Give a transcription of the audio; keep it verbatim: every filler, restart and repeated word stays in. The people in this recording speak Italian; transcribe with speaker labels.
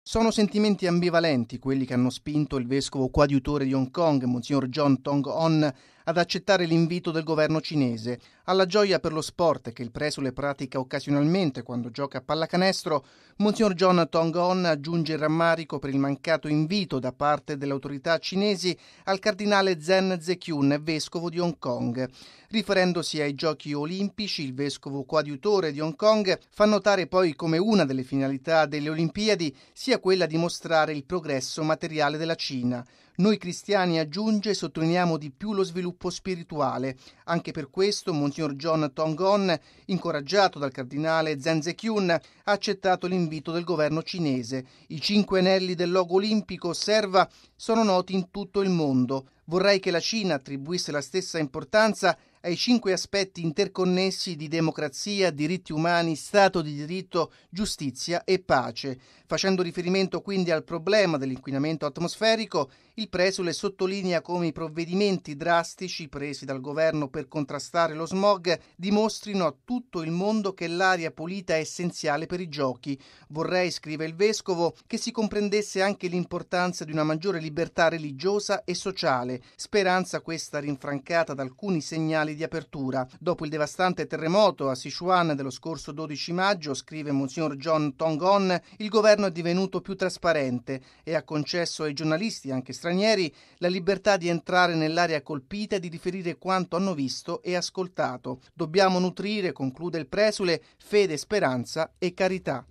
Speaker 1: Sono sentimenti ambivalenti quelli che hanno spinto il vescovo coadiutore di Hong Kong, Monsignor John Tong-on, ad accettare l'invito del governo cinese. Alla gioia per lo sport che il presule pratica occasionalmente quando gioca a pallacanestro, Monsignor John Tong-on aggiunge il rammarico per il mancato invito da parte delle autorità cinesi al cardinale Zen Zekyun, vescovo di Hong Kong. Riferendosi ai giochi olimpici, il vescovo coadiutore di Hong Kong fa notare poi come una delle finalità delle Olimpiadi sia quella di mostrare il progresso materiale della Cina. Noi cristiani, aggiunge, sottolineiamo di più lo sviluppo spirituale. Anche per questo Monsignor John Tong-on, incoraggiato dal cardinale Zen Zekyun, ha accettato l'invito del governo cinese. I cinque anelli del logo olimpico, osserva, sono noti in tutto il mondo. Vorrei che la Cina attribuisse la stessa importanza ai cinque aspetti interconnessi di democrazia, diritti umani, Stato di diritto, giustizia e pace. Facendo riferimento quindi al problema dell'inquinamento atmosferico, il presule sottolinea come i provvedimenti drastici presi dal governo per contrastare lo smog dimostrino a tutto il mondo che l'aria pulita è essenziale per i giochi. Vorrei, scrive il vescovo, che si comprendesse anche l'importanza di una maggiore libertà religiosa e sociale, speranza questa rinfrancata da alcuni segnali di apertura. Dopo il devastante terremoto a Sichuan dello scorso dodici maggio, scrive Monsignor John Tong-on, il governo è divenuto più trasparente e ha concesso ai giornalisti, anche stranieri, la libertà di entrare nell'area colpita e di riferire quanto hanno visto e ascoltato. Dobbiamo nutrire, conclude il presule, fede, speranza e carità.